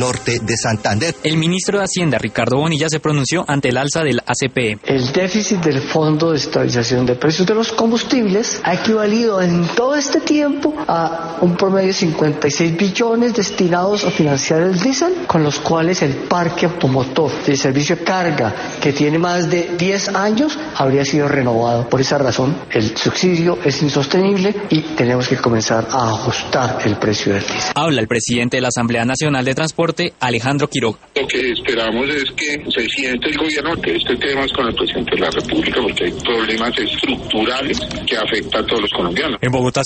norte de Santander. El ministro de Hacienda, Ricardo Bonilla, se pronunció ante el alza del ACPE. El déficit del Fondo de Estabilización de Precios de los Combustibles ha equivalido en todo este tiempo a un promedio de 56 billones destinados a financiar el diésel, con los cuales el parque automotor de servicio de carga, que tiene más de 10 años, habría sido renovado. Por esa razón, el subsidio es insostenible y tenemos que comenzar a ajustar el precio del diésel. Habla el presidente de la Asamblea Nacional de Transporte, Alejandro Quiroga. Lo que esperamos es que se siente el gobierno que este tema es con el presidente de la República, porque hay problemas estructurales que afectan a todos los colombianos. En Bogotá